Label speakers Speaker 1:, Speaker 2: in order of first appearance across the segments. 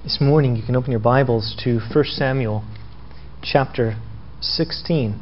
Speaker 1: This morning you can open your Bibles to 1 Samuel chapter 16.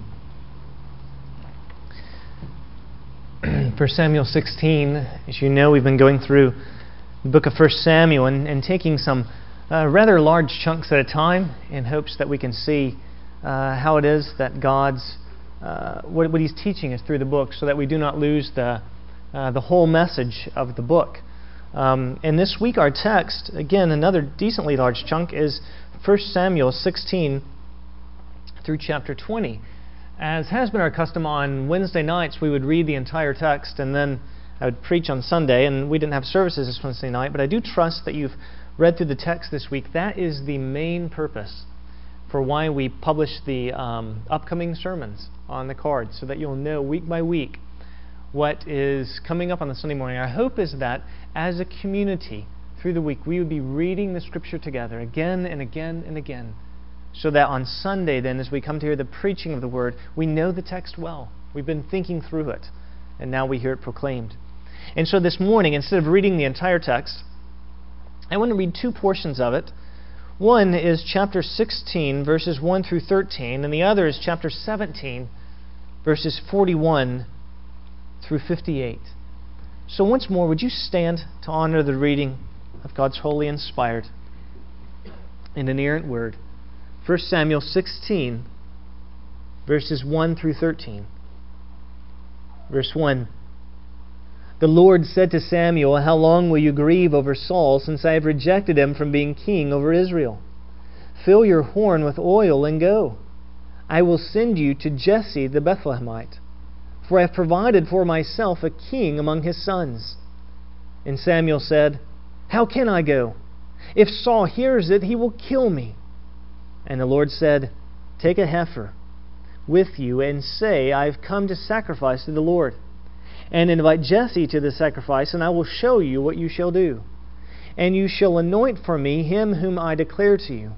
Speaker 1: 1 Samuel 16, as you know, we've been going through the book of 1 Samuel and taking some rather large chunks at a time in hopes that we can see how it is that God's, what He's teaching us through the book, so that we do not lose the whole message of the book. And this week our text, again, another decently large chunk, is 1 Samuel 16 through chapter 20. As has been our custom, on Wednesday nights we would read the entire text and then I would preach on Sunday, and we didn't have services this Wednesday night, but I do trust that you've read through the text this week. That is the main purpose for why we publish the upcoming sermons on the card, so that you'll know week by week what is coming up on the Sunday morning. Our hope is that as a community through the week we would be reading the Scripture together again and again and again, so that on Sunday then, as we come to hear the preaching of the Word, we know the text well. We've been thinking through it, and now we hear it proclaimed. And so this morning, instead of reading the entire text, I want to read two portions of it. One is chapter 16, verses 1 through 13, and the other is chapter 17, verses 41 through 58. So once more, would you stand to honor the reading of God's holy, inspired, and inerrant Word? 1 Samuel 16, verses 1 through 13. Verse 1. The Lord said to Samuel, "How long will you grieve over Saul, since I have rejected him from being king over Israel? Fill your horn with oil and go. I will send you to Jesse the Bethlehemite, for I have provided for myself a king among his sons." And Samuel said, "How can I go? If Saul hears it, he will kill me." And the Lord said, "Take a heifer with you and say, I have come to sacrifice to the Lord. And invite Jesse to the sacrifice, and I will show you what you shall do. And you shall anoint for me him whom I declare to you."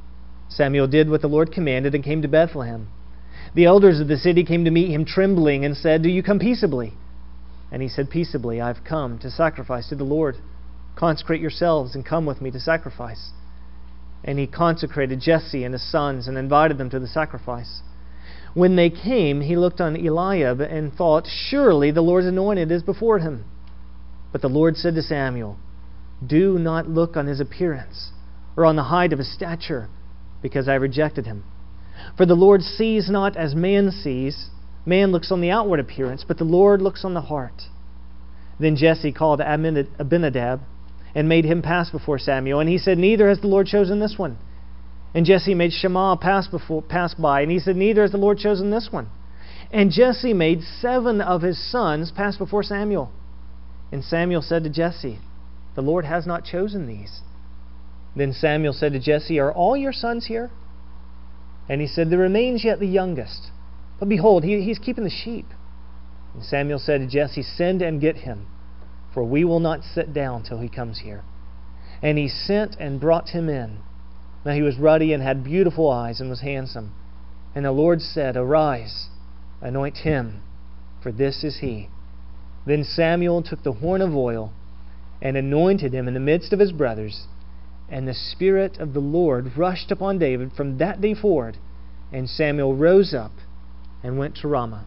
Speaker 1: Samuel did what the Lord commanded and came to Bethlehem. The elders of the city came to meet him trembling and said, "Do you come peaceably?" And he said, "Peaceably, I have come to sacrifice to the Lord. Consecrate yourselves and come with me to sacrifice." And he consecrated Jesse and his sons and invited them to the sacrifice. When they came, he looked on Eliab and thought, "Surely the Lord's anointed is before him." But the Lord said to Samuel, "Do not look on his appearance or on the height of his stature, because I rejected him. For the Lord sees not as man sees. Man looks on the outward appearance, but the Lord looks on the heart." Then Jesse called Abinadab and made him pass before Samuel. And he said, "Neither has the Lord chosen this one." And Jesse made Shammah pass by, and he said, "Neither has the Lord chosen this one." And Jesse made 7 of his sons pass before Samuel. And Samuel said to Jesse, "The Lord has not chosen these." Then Samuel said to Jesse, "Are all your sons here?" And he said, "There remains yet the youngest. But behold, he's keeping the sheep." And Samuel said to Jesse, "Send and get him, for we will not sit down till he comes here." And he sent and brought him in. Now he was ruddy and had beautiful eyes and was handsome. And the Lord said, "Arise, anoint him, for this is he." Then Samuel took the horn of oil and anointed him in the midst of his brothers. And the Spirit of the Lord rushed upon David from that day forward. And Samuel rose up and went to Ramah.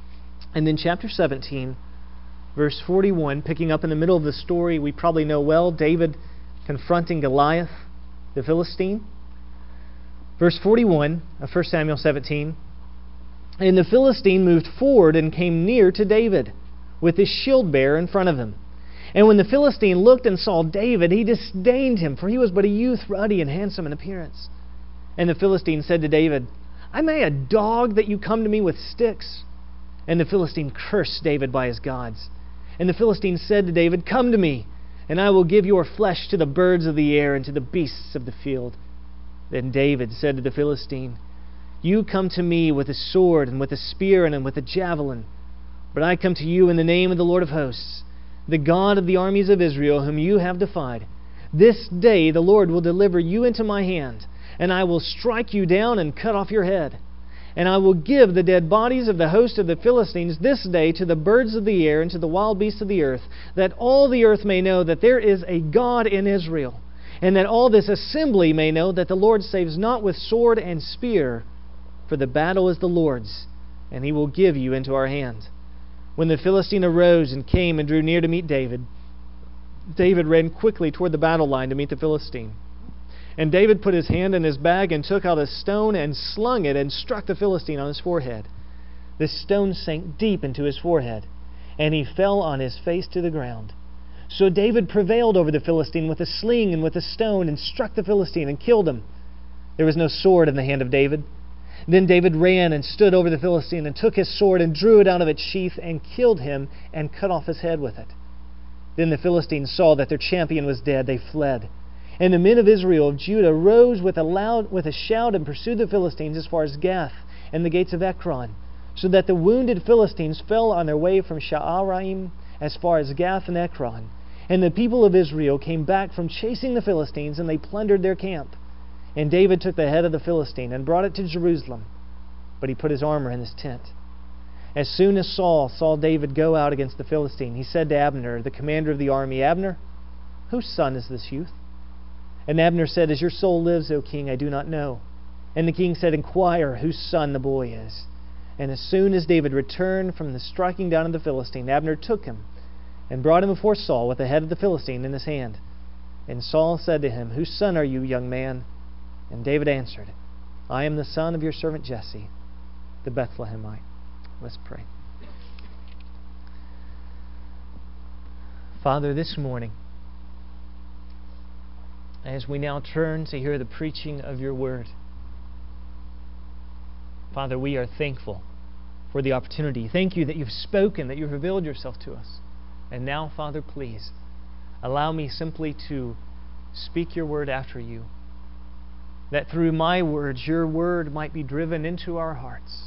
Speaker 1: And then chapter 17, verse 41, picking up in the middle of the story we probably know well, David confronting Goliath, the Philistine. Verse 41 of 1 Samuel 17. And the Philistine moved forward and came near to David, with his shield bearer in front of him. And when the Philistine looked and saw David, he disdained him, for he was but a youth, ruddy and handsome in appearance. And the Philistine said to David, "Am I a dog that you come to me with sticks?" And the Philistine cursed David by his gods. And the Philistine said to David, "Come to me, and I will give your flesh to the birds of the air and to the beasts of the field." Then David said to the Philistine, "You come to me with a sword and with a spear and with a javelin. But I come to you in the name of the Lord of hosts, the God of the armies of Israel, whom you have defied. This day the Lord will deliver you into my hand, and I will strike you down and cut off your head. And I will give the dead bodies of the host of the Philistines this day to the birds of the air and to the wild beasts of the earth, that all the earth may know that there is a God in Israel,
Speaker 2: and that all this assembly may know that the Lord saves not with sword and spear, for the battle is the Lord's, and He will give you into our hand." When the Philistine arose and came and drew near to meet David, David ran quickly toward the battle line to meet the Philistine. And David put his hand in his bag and took out a stone and slung it and struck the Philistine on his forehead. This stone sank deep into his forehead, and he fell on his face to the ground. So David prevailed over the Philistine with a sling and with a stone, and struck the Philistine and killed him. There was no sword in the hand of David. Then David ran and stood over the Philistine and took his sword and drew it out of its sheath and killed him and cut off his head with it. Then the Philistines saw that their champion was dead. They fled. And the men of Israel of Judah rose with a shout and pursued the Philistines as far as Gath and the gates of Ekron, so that the wounded Philistines fell on their way from Sha'araim as far as Gath and Ekron. And the people of Israel came back from chasing the Philistines, and they plundered their camp. And David took the head of the Philistine and brought it to Jerusalem, but he put his armor in his tent. As soon as Saul saw David go out against the Philistine, he said to Abner, the commander of the army, "Abner, whose son is this youth?" And Abner said, "As your soul lives, O king, I do not know." And the king said, "Inquire whose son the boy is." And as soon as David returned from the striking down of the Philistine, Abner took him and brought him before Saul with the head of the Philistine in his hand. And Saul said to him, "Whose son are you, young man?" And David answered, "I am the son of your servant Jesse, the Bethlehemite." Let's pray. Father, this morning, as we now turn to hear the preaching of your word, Father, we are thankful for the opportunity. Thank you that you've spoken, that you've revealed yourself to us. And now, Father, please, allow me simply to speak your word after you, that through my words, your word might be driven into our hearts,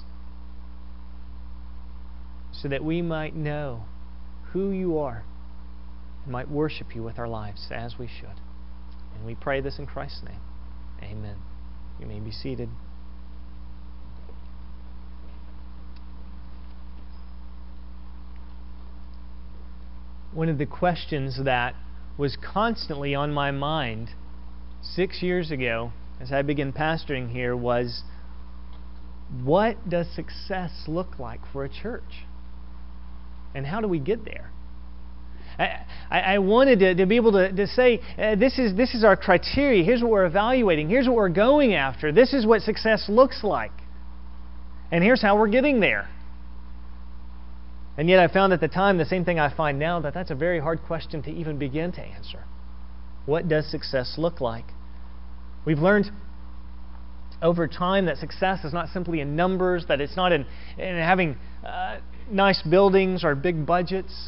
Speaker 2: so that we might know who you are and might worship you with our lives as we should. And we pray this in Christ's name. Amen. You may be seated. One of the questions that was constantly on my mind 6 years ago as I began pastoring here was, what does success look like for a church? And how do we get there? I wanted to be able to say, this is our criteria. Here's what we're evaluating. Here's what we're going after. This is what success looks like. And here's how we're getting there. And yet I found at the time the same thing I find now, that that's a very hard question to even begin to answer. What does success look like? We've learned over time that success is not simply in numbers, that it's not in having nice buildings or big budgets,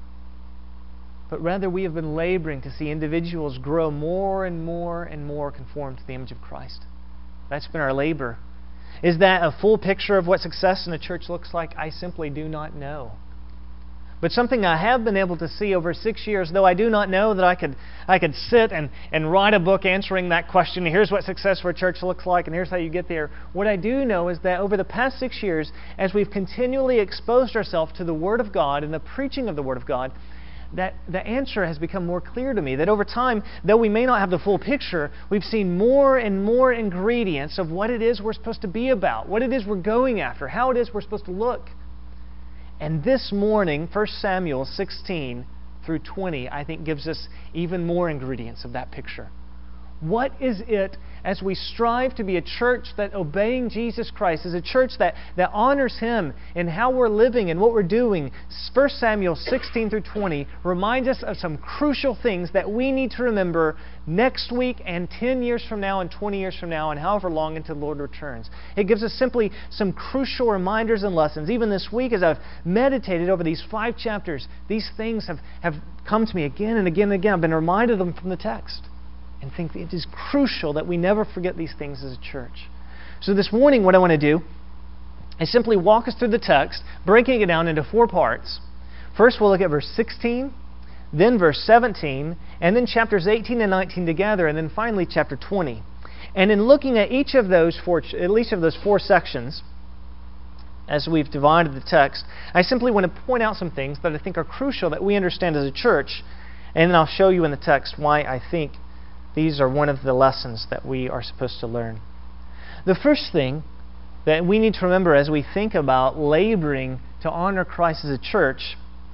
Speaker 2: but rather we have been laboring to see individuals grow more and more and more conformed to the image of Christ. That's been our labor. Is that a full picture of what success in a church looks like? I simply do not know. But something I have been able to see over 6 years, though I do not know that I could sit and write a book answering that question. Here's what success for a church looks like, and here's how you get there. What I do know is that over the past 6 years, as we've continually exposed ourselves to the Word of God and the preaching of the Word of God, that the answer has become more clear to me. That over time, though we may not have the full picture, we've seen more and more ingredients of what it is we're supposed to be about, what it is we're going after, how it is we're supposed to look. And this morning, 1 Samuel 16 through 20, I think gives us even more ingredients of that picture. What is it as we strive to be a church that obeying Jesus Christ is a church that honors Him in how we're living and what we're doing? 1 Samuel 16 through 20 reminds us of some crucial things that we need to remember next week and 10 years from now and 20 years from now and however long until the Lord returns. It gives us simply some crucial reminders and lessons. Even this week as I've meditated over these 5 chapters, these things have come to me again and again and again. I've been reminded of them from the text. And think it is crucial that we never forget these things as a church. So this morning what I want to do is simply walk us through the text, breaking it down into 4 parts. First we'll look at verse 16, then verse 17, and then chapters 18 and 19 together, and then finally chapter 20. And in looking at each of those 4 sections, as we've divided the text, I simply want to point out some things that I think are crucial that we understand as a church, and then I'll show you in the text why I think
Speaker 1: these are one of the lessons that we are supposed to learn. The first thing that we need to remember as we think about laboring to honor Christ as a church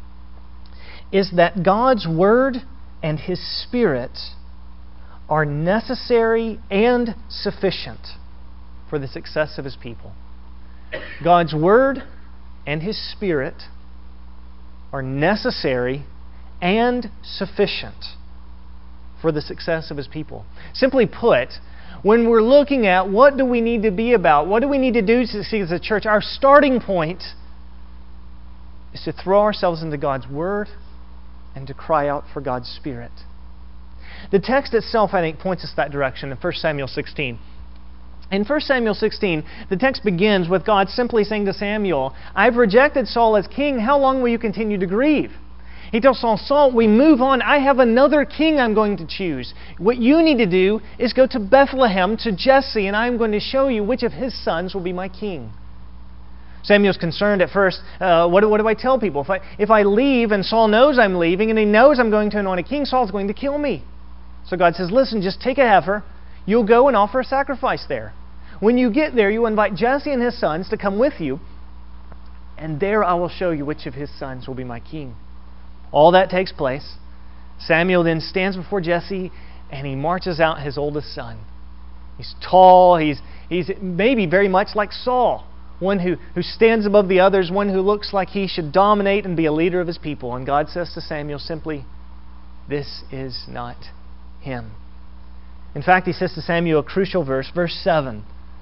Speaker 1: is that God's Word and His Spirit are necessary and sufficient for the success of His people. God's Word and His Spirit are necessary and sufficient for the success of His people. Simply put, when we're looking at what do we need to be about, what do we need to do to see as a church, our starting point is to throw ourselves into God's Word and to cry out for God's Spirit. The text itself, I think, points us that direction in 1 Samuel 16. In 1 Samuel 16, the text begins with God simply saying to Samuel, "I've rejected Saul as king. How long will you continue to grieve?" He tells Saul, "Saul, we move on. I have another king I'm going to choose. What you need to do is go to Bethlehem to Jesse, and I'm going to show you which of his sons will be my king." Samuel's concerned at first, what do I tell people? If I leave and Saul knows I'm leaving and he knows I'm going to anoint a king, Saul's going to kill me. So God says, "Listen, just take a heifer. You'll go and offer a sacrifice there. When you get there, you invite Jesse and his sons to come with you, and there I will show you which of his sons will be my king." All that takes place. Samuel then stands before Jesse and he marches out his oldest son. He's tall. He's maybe very much like Saul, one who stands above the others, one who looks like he should dominate and be a leader of his people. And God says to Samuel simply, "This is not him." In fact, He says to Samuel a crucial verse, verse 7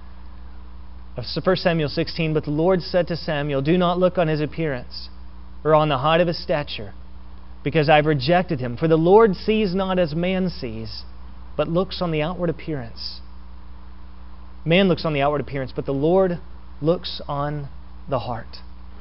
Speaker 1: of 1 Samuel 16, "But the Lord said to Samuel, do not look on his appearance or on the height of his stature, because I've rejected him. For the Lord sees not as man sees, but looks on the outward appearance. Man looks on the outward appearance, but the Lord looks on the heart."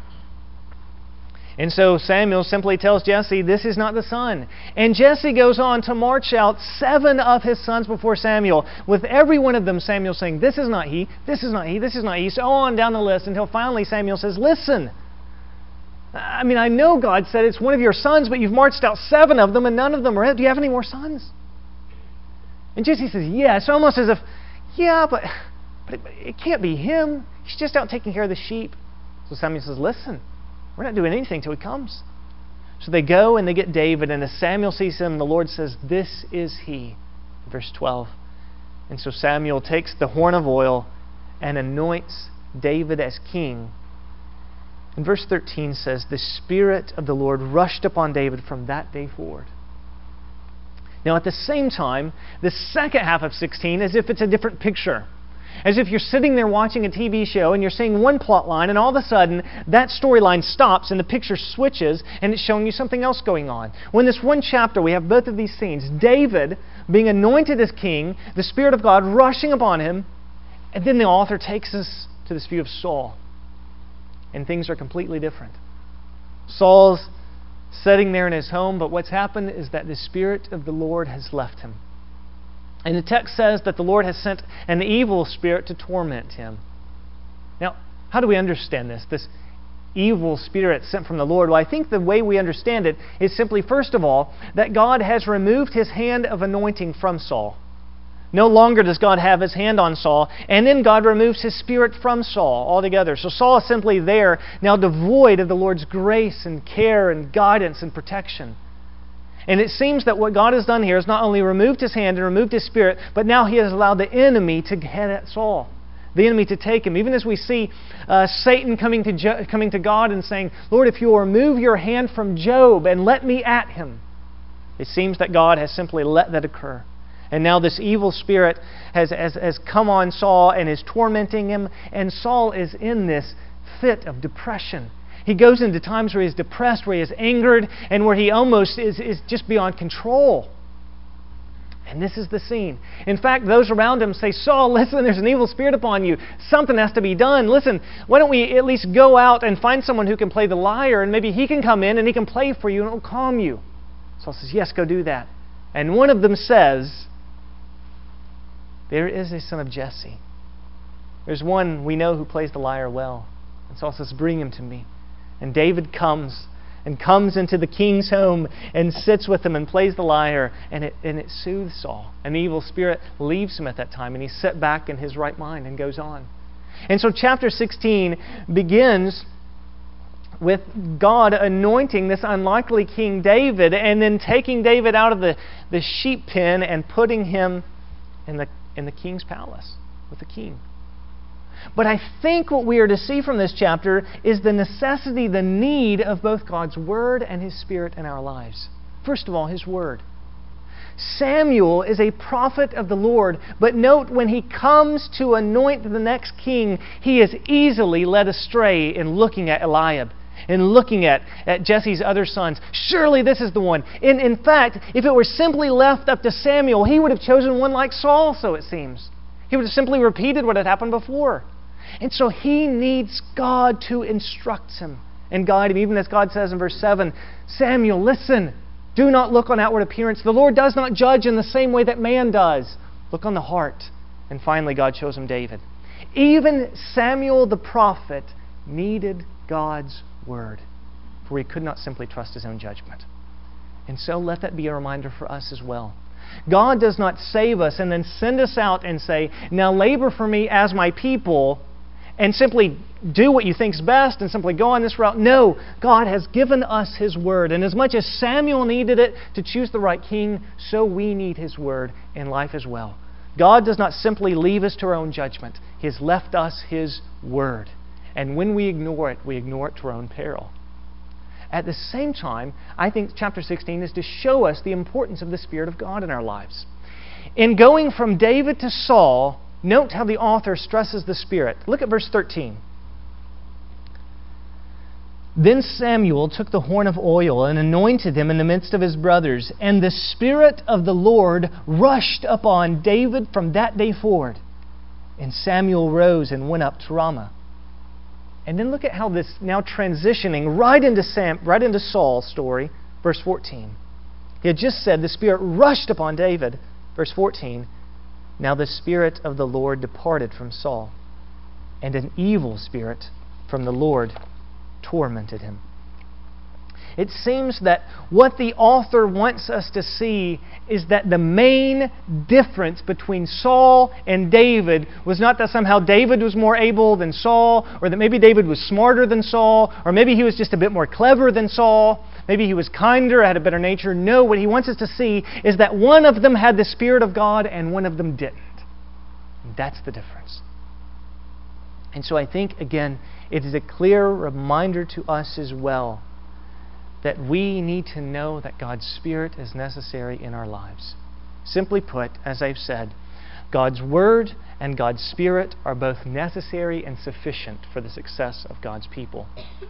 Speaker 1: And so Samuel simply tells Jesse, "This is not the son." And Jesse goes on to march out 7 of his sons before Samuel, with every one of them Samuel saying, "This is not he, this is not he, this is not he," so on down the list, until finally Samuel says, "Listen, I know God said it's one of your sons, but you've marched out 7 of them and none of them are. Do you have any more sons?" And Jesse says, "Yes," almost as if, "Yeah, but it can't be him. He's just out taking care of the sheep." So Samuel says, "Listen, we're not doing anything till he comes." So they go and they get David, and as Samuel sees him, the Lord says, "This is he." Verse 12. And so Samuel takes the horn of oil and anoints David as king. And verse 13 says, "The Spirit of the Lord rushed upon David from that day forward." Now at the same time, the second half of 16, as if it's a different picture. As if you're sitting there watching a TV show and you're seeing one plot line, and all of a sudden that storyline stops and the picture switches and it's showing you something else going on. Well, in this one chapter we have both of these scenes. David being anointed as king, the Spirit of God rushing upon him, and then the author takes us to this view of Saul. And things are completely different. Saul's sitting there in his home, but what's happened is that the Spirit of the Lord has left him. And the text says that the Lord has sent an evil spirit to torment him. Now, how do we understand this? This evil spirit sent from the Lord? Well, I think the way we understand it is simply, first of all, that God has removed His hand of anointing from Saul. No longer does God have His hand on Saul, and then God removes His Spirit from Saul altogether. So Saul is simply there, now devoid of the Lord's grace and care and guidance and protection. And it seems that what God has done here is not only removed His hand and removed His Spirit, but now He has allowed the enemy to head at Saul, the enemy to take him. Even as we see Satan coming to God and saying, "Lord, if you will remove your hand from Job and let me at him," it seems that God has simply let that occur. And now this evil spirit has come on Saul and is tormenting him, and Saul is in this fit of depression. He goes into times where he is depressed, where he is angered, and where he almost is just beyond control. And this is the scene. In fact, those around him say, "Saul, listen, there's an evil spirit upon you. Something has to be done. Listen, why don't we at least go out and find someone who can play the lyre, and maybe he can come in and he can play for you and it will calm you." Saul says, "Yes, go do that." And one of them says, "There is a son of Jesse. There's one we know who plays the lyre well." And Saul says, "Bring him to me." And David comes, and comes into the king's home and sits with him and plays the lyre, and it soothes Saul. An evil spirit leaves him at that time, and he's set back in his right mind and goes on. And so chapter 16 begins with God anointing this unlikely King David, and then taking David out of the sheep pen and putting him in the king's palace with the king. But I think what we are to see from this chapter is the necessity, the need of both God's Word and His Spirit in our lives. First of all, His Word. Samuel is a prophet of the Lord, but note when he comes to anoint the next king, he is easily led astray in looking at Eliab and looking at Jesse's other sons. Surely this is the one. In fact, if it were simply left up to Samuel, he would have chosen one like Saul, so it seems. He would have simply repeated what had happened before. And so he needs God to instruct him and guide him. Even as God says in verse 7, Samuel, listen, do not look on outward appearance. The Lord does not judge in the same way that man does. Look on the heart. And finally, God shows him David. Even Samuel the prophet needed God's Word, for he could not simply trust his own judgment. And so let that be a reminder for us as well. God does not save us and then send us out and say, now labor for me as my people, and simply do what you think's best and simply go on this route. No, God has given us His Word. And as much as Samuel needed it to choose the right king, so we need His Word in life as well. God does not simply leave us to our own judgment. He has left us His Word. And when we ignore it to our own peril. At the same time, I think chapter 16 is to show us the importance of the Spirit of God in our lives. In going from David to Saul, note how the author stresses the Spirit. Look at verse 13. Then Samuel took the horn of oil and anointed him in the midst of his brothers, and the Spirit of the Lord rushed upon David from that day forward. And Samuel rose and went up to Ramah. And then look at how this now transitioning right into Saul's story, verse 14. He had just said the Spirit rushed upon David. Verse 14, now the Spirit of the Lord departed from Saul, and an evil spirit from the Lord tormented him. It seems that what the author wants us to see is that the main difference between Saul and David was not that somehow David was more able than Saul, or that maybe David was smarter than Saul, or maybe he was just a bit more clever than Saul, maybe he was kinder, had a better nature. No, what he wants us to see is that one of them had the Spirit of God and one of them didn't. And that's the difference. And so I think, again, it is a clear reminder to us as well that we need to know that God's Spirit is necessary in our lives. Simply put, as I've said, God's Word and God's Spirit are both necessary and sufficient for the success of God's people.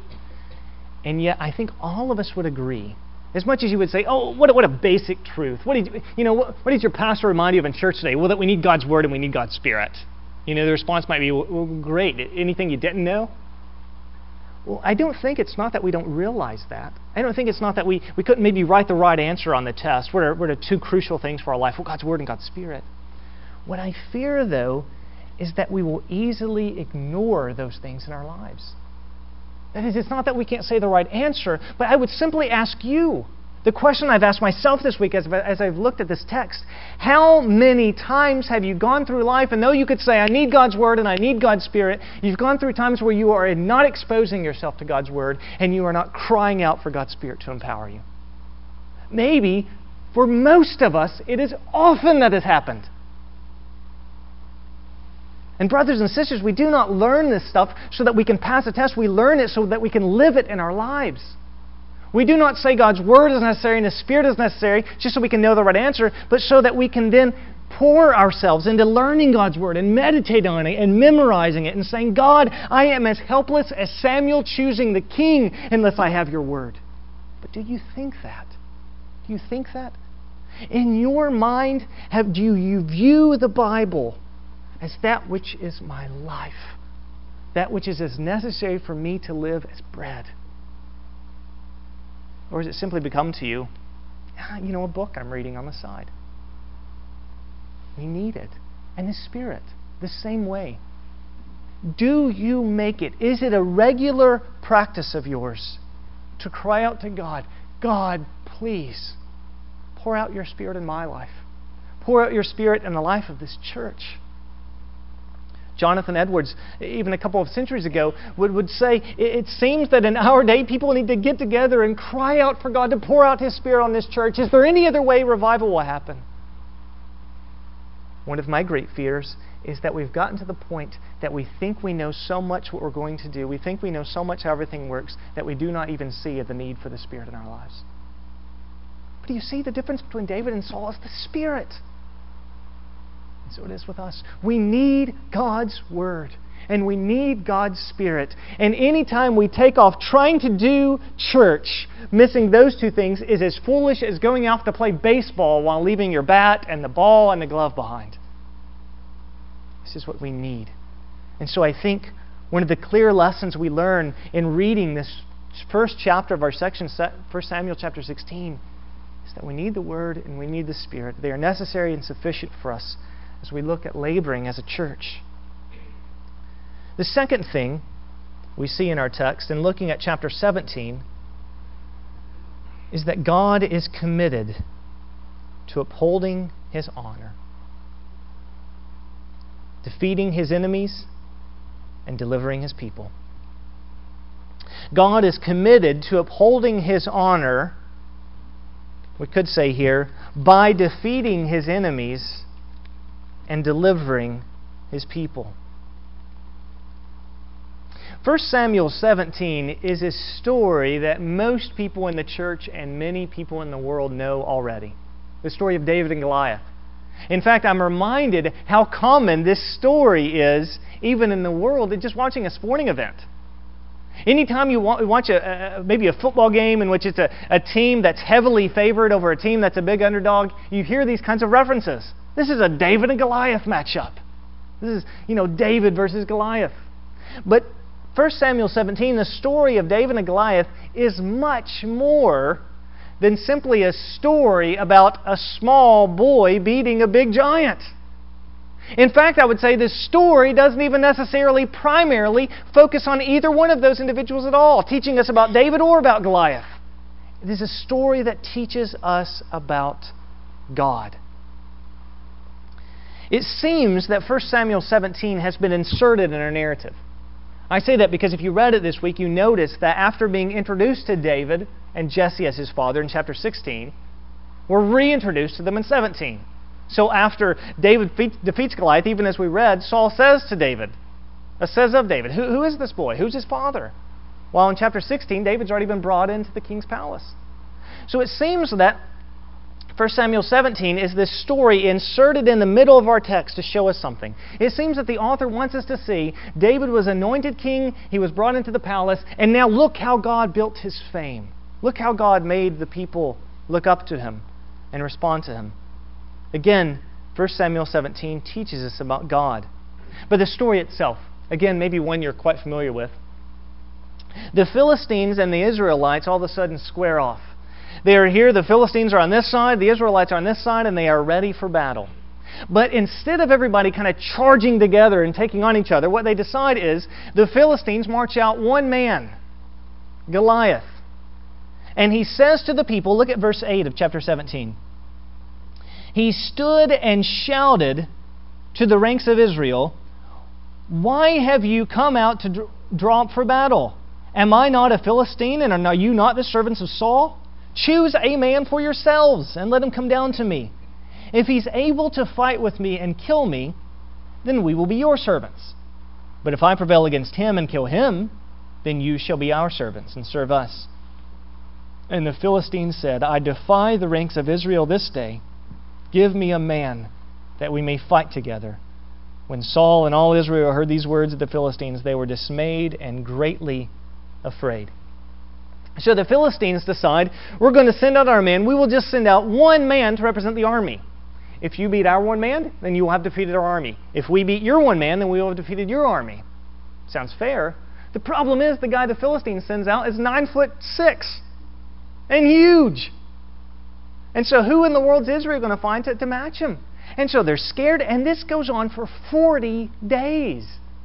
Speaker 1: And yet, I think all of us would agree, as much as you would say, oh, what a basic truth. What did your pastor remind you of in church today? Well, that we need God's Word and we need God's Spirit. The response might be, well, great. Anything you didn't know? Well, I don't think it's not that we don't realize that. I don't think it's not that we couldn't maybe write the right answer on the test. What are two crucial things for our life? Well, God's Word and God's Spirit. What I fear, though, is that we will easily ignore those things in our lives. That is, it's not that we can't say the right answer, but I would simply ask you, the question I've asked myself this week as I've looked at this text, how many times have you gone through life, and though you could say, I need God's Word and I need God's Spirit, you've gone through times where you are not exposing yourself to God's Word and you are not crying out for God's Spirit to empower you? Maybe, for most of us, it is often that has happened. And brothers and sisters, we do not learn this stuff so that we can pass a test. We learn it so that we can live it in our lives. We do not say God's Word is necessary and His Spirit is necessary just so we can know the right answer, but so that we can then pour ourselves into learning God's Word and meditate on it and memorizing it and saying, God, I am as helpless as Samuel choosing the king unless I have your Word. But do you think that? Do you think that? In your mind, do you view the Bible as that which is my life? That which is as necessary for me to live as bread? Or has it simply become to you, a book I'm reading on the side? We need it. And the Spirit, the same way. Do you make it? Is it a regular practice of yours
Speaker 2: to cry out to God, God, please, pour out your Spirit in my life. Pour out your Spirit in the life of this church. Jonathan Edwards, even a couple of centuries ago, would say, it seems that in our day, people need to get together and cry out for God to pour out His Spirit on this church. Is there any other way revival will happen? One of my great fears is that we've gotten to the point that we think we know so much what we're going to do, we think we know so much how everything works, that we do not even see the need for the Spirit in our lives. But do you see the difference between David and Saul is the Spirit? And so it is with us. We need God's Word. And we need God's Spirit. And any time we take off trying to do church, missing those two things is as foolish as going out to play baseball while leaving your bat and the ball and the glove behind. This is what we need. And so I think one of the clear lessons we learn in reading this first chapter of our section, 1 Samuel chapter 16, is that we need the Word and we need the Spirit. They are necessary and sufficient for us as we look at laboring as a church. The second thing we see in our text, in looking at chapter 17, is that God is committed to upholding His honor, defeating His enemies, and delivering His people. God is committed to upholding His honor, we could say here, by defeating His enemies and delivering His people. 1 Samuel 17 is a story that most people in the church and many people in the world know already. The story of David and Goliath. In fact, I'm reminded how common this story is, even in the world, just watching a sporting event. Anytime you watch maybe a football game in which it's a team that's heavily favored over a team that's a big underdog, you hear these kinds of references. This is a David and Goliath matchup. This is, David versus Goliath. But 1 Samuel 17, the story of David and Goliath, is much more than simply a story about a small boy beating a big giant. In fact, I would say this story doesn't even necessarily primarily focus on either one of those individuals at all, teaching us about David or about Goliath. It is a story that teaches us about God. It seems that 1 Samuel 17 has been inserted in our narrative. I say that because if you read it this week, you notice that after being introduced to David and Jesse as his father in chapter 16, we're reintroduced to them in 17. So after David defeats Goliath, even as we read, Saul says of David, who is this boy? Who's his father? While in chapter 16, David's already been brought into the king's palace. So it seems that 1 Samuel 17 is this story inserted in the middle of our text to show us something. It seems that the author wants us to see David was anointed king, he was brought into the palace, and now look how God built his fame. Look how God made the people look up to him and respond to him. Again, 1 Samuel 17 teaches us about God. But the story itself, again, maybe one you're quite familiar with. The Philistines and the Israelites all of a sudden square off. They are here, the Philistines are on this side, the Israelites are on this side, and they are ready for battle. But instead of everybody kind of charging together and taking on each other, what they decide is the Philistines march out one man, Goliath. And he says to the people, look at verse 8 of chapter 17. He stood and shouted to the ranks of Israel, "Why have you come out to draw up for battle? Am I not a Philistine, and are you not the servants of Saul? Choose a man for yourselves, and let him come down to me. If he's able to fight with me and kill me, then we will be your servants. But if I prevail against him and kill him, then you shall be our servants and serve us." And the Philistines said, "I defy the ranks of Israel this day. Give me a man, that we may fight together." When Saul and all Israel heard these words of the Philistines, they were dismayed and greatly afraid. So the Philistines decide, we're going to send out our men. We will just send out one man to represent the army. If you beat our one man, then you will have defeated our army. If we beat your one man, then we will have defeated your army. Sounds fair. The problem is the guy the Philistines sends out is 9'6" and huge. And so who in the world is Israel going to find to match him? And so they're scared, and this goes on for 40 days.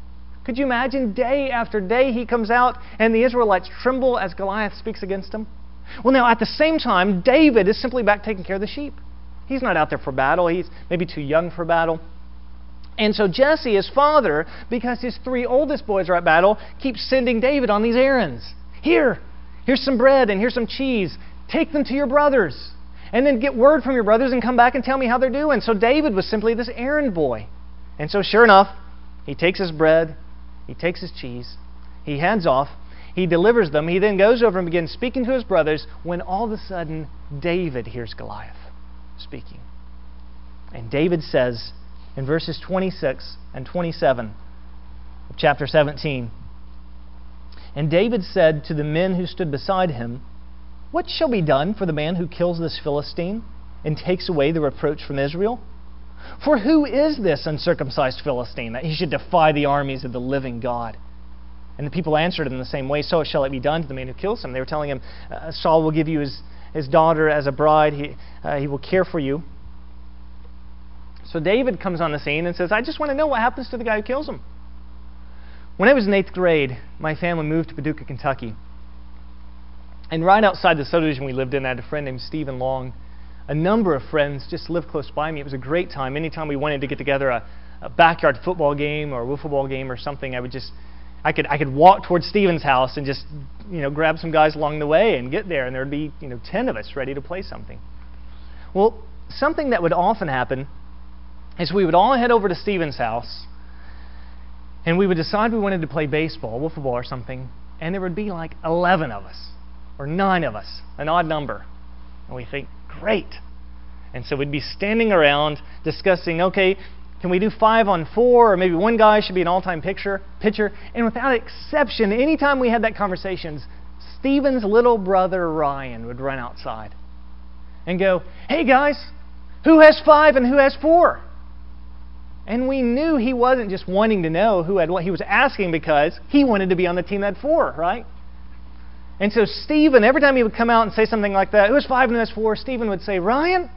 Speaker 2: Could you imagine? Day after day he comes out and the Israelites tremble as Goliath speaks against him. Well, now at the same time, David is simply back taking care of the sheep. He's not out there for battle. He's maybe too young for battle. And so Jesse, his father, because his 3 oldest boys are at battle, keeps sending David on these errands. Here's some bread and here's some cheese. Take them to your brothers. And then get word from your brothers and come back and tell me how they're doing. So David was simply this errand boy. And so sure enough, he takes his bread, he takes his cheese, he heads off, he delivers them, he then goes over and begins speaking to his brothers when all of a sudden David hears Goliath speaking. And David says in verses 26 and 27 of chapter 17, "And David said to the men who stood beside him, 'What shall be done for the man who kills this Philistine and takes away the reproach from Israel? For who is this uncircumcised Philistine that he should defy the armies of the living God?' And the people answered in the same way, 'So shall it be done to the man who kills him.' They were telling him, 'Saul will give you his daughter as a bride. He will care for you.' So David comes on the scene and says, 'I just want to know what happens to the guy who kills him.' When I was in 8th grade, my family moved to Paducah, Kentucky. And right outside the subdivision we lived in, I had a friend named Stephen Long. A number of friends just lived close by me. It was a great time. Anytime we wanted to get together a backyard football game or a wiffle ball game or something, I could walk towards Stephen's house and just grab some guys along the way and get there, and there would be 10 of us ready to play something. Well, something that would often happen is we would all head over to Stephen's house, and we would decide we wanted to play baseball, wiffle ball or something, and there would be like 11 of us or 9 of us, an odd number. And we think, great. And so we'd be standing around discussing, okay, can we do 5-on-4, or maybe one guy should be an all-time pitcher? And without exception, anytime we had that conversation, Stephen's little brother Ryan would run outside and go, "Hey guys, who has 5 and who has 4? And we knew he wasn't just wanting to know who had what. He was asking because he wanted to be on the team that had 4, right? And so Stephen, every time he would come out and say something like that, "Who has 5 and who has 4?" Stephen would say, "Ryan,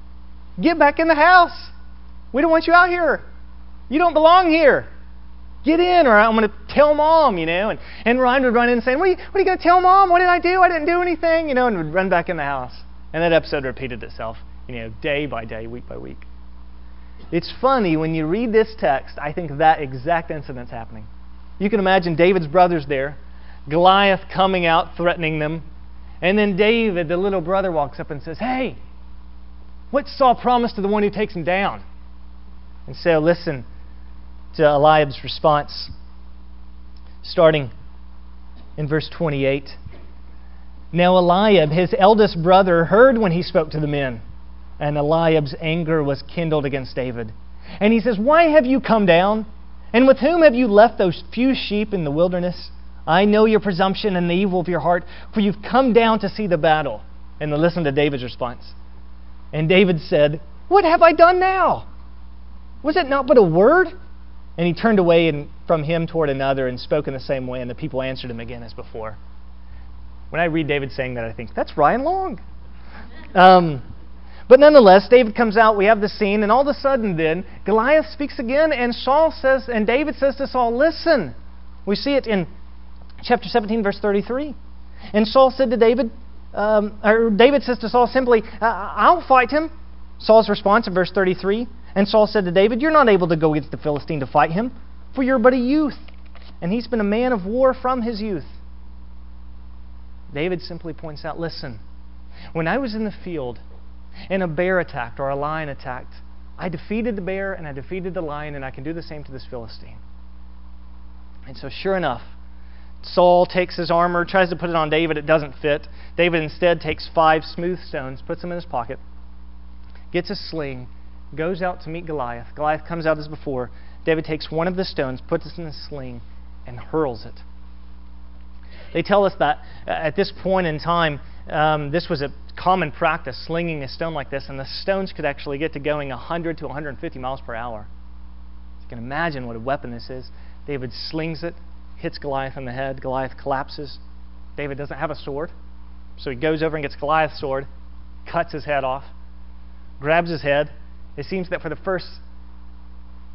Speaker 2: get back in the house. We don't want you out here. You don't belong here. Get in, or I'm going to tell Mom," And Ryan would run in saying, what are you going to tell Mom? What did I do? I didn't do anything, and would run back in the house. And that episode repeated itself, day by day, week by week. It's funny, when you read this text, I think that exact incident's happening. You can imagine David's brothers there, Goliath coming out threatening them, and then David, the little brother, walks up and says, "Hey, what's Saul promised to the one who takes him down?" And so listen to Eliab's response, starting in verse 28. "Now Eliab, his eldest brother, heard when he spoke to the men, and Eliab's anger was kindled against David. And he says, 'Why have you come down? And with whom have you left those few sheep in the wilderness? I know your presumption and the evil of your heart, for you've come down to see the battle.'" And then listen to David's response. "And David said, 'What have I done now? Was it not but a word?' And he turned away from him toward another and spoke in the same way, and the people answered him again as before." When I read David saying that, I think, that's Ryan Long. But nonetheless, David comes out, we have the scene, and all of a sudden then, Goliath speaks again, and David says to Saul, "Listen." We see it in chapter 17, verse 33. "And Saul said to David," David says to Saul simply, "I'll fight him." Saul's response in verse 33, "And Saul said to David, 'You're not able to go against the Philistine to fight him, for you're but a youth, and he's been a man of war from his youth.'" David simply points out, "Listen, when I was in the field and a bear attacked or a lion attacked, I defeated the bear and I defeated the lion, and I can do the same to this Philistine." And so sure enough, Saul takes his armor, tries to put it on David. It doesn't fit. David instead takes 5 smooth stones, puts them in his pocket, gets a sling, goes out to meet Goliath. Goliath comes out as before. David takes one of the stones, puts it in the sling, and hurls it. They tell us that at this point in time, this was a common practice, slinging a stone like this, and the stones could actually get to going 100 to 150 miles per hour. You can imagine what a weapon this is. David slings it, hits Goliath in the head. Goliath collapses. David doesn't have a sword, so he goes over and gets Goliath's sword, cuts his head off, grabs his head. It seems that for the first